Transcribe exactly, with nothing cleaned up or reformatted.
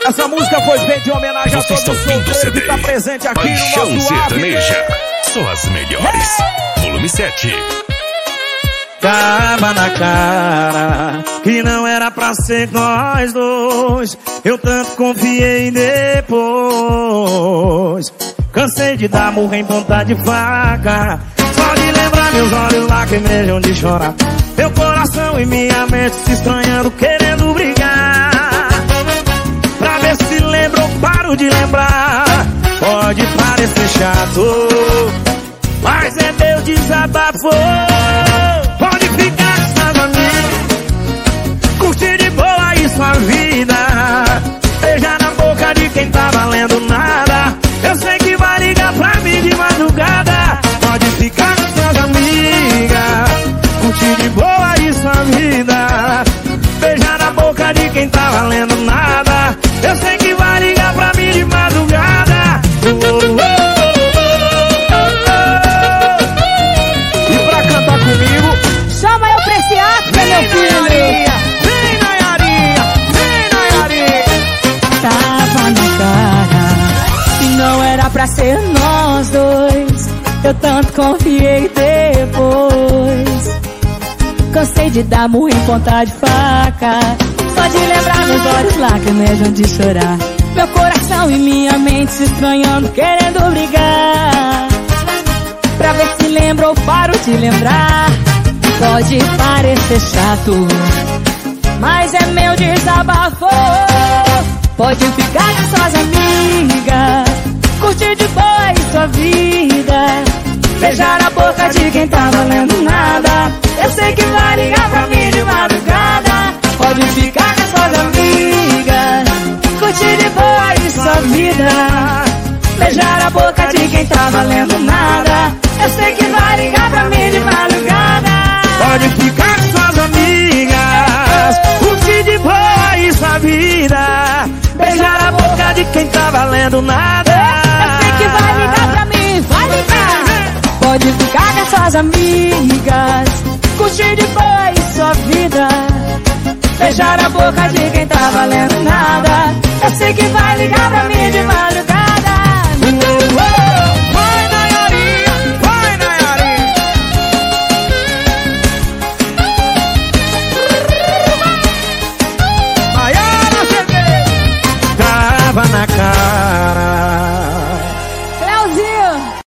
Essa música foi feita em homenagem Você a todo solteiro que tá presente aqui Paixão no nosso Sertaneja. Só as melhores. Volume sete. Tava na cara que não era pra ser nós dois. Eu tanto confiei depois. Cansei de dar murro em ponta de faca. Só de lembrar meus olhos lacrimejam de chorar. Meu coração e minha mente se estranhando, querendo brigar. Pra ver se lembro ou paro de lembrar. Pode parecer chato, mas é meu desabafo. Pode ficar com seus amigos, curtir de boa aí sua vida. Beijar na boca de quem tá valendo nada. Eu sei que vai ligar pra mim de madrugada. Pode ficar com suas amigas, curtir de boa aí sua vida. Beijar na boca de quem tá valendo nada. Eu sei que vai ligar pra mim de madrugada. Oh, oh, oh, oh, oh. E pra cantar comigo, chama eu pra esse ato, meu filho. Nayarinha, vem Nayarinha, vem Nayarinha. Tava na cara que não era pra ser nós dois. Eu tanto confiei depois. Cansei de dar murro em ponta de faca. Só de lembrar meus olhos lacrimejam de chorar. Meu coração e minha mente se estranhando, querendo brigar. Pra ver se lembro ou paro de lembrar. Pode parecer chato, mas é meu desabafo. Pode ficar com suas amigas, curtir de boa em sua vida. Beijar a boca de quem tá valendo nada. Eu sei que vai ligar pra mim de madrugada. Pode ficar com suas amigas, curtir de boa em sua vida. Beijar a boca de quem tá valendo nada. Eu sei que vai ligar pra mim de madrugada. Pode ficar com suas amigas, curtir de boa aí sua vida. Beijar a boca de quem tá valendo nada. Eu sei que vai ligar pra mim, vai ligar. Pode ficar com suas amigas, curtir de boa aí sua vida. Beijar a boca de quem tá valendo nada. Eu sei que vai ligar pra mim de madrugada.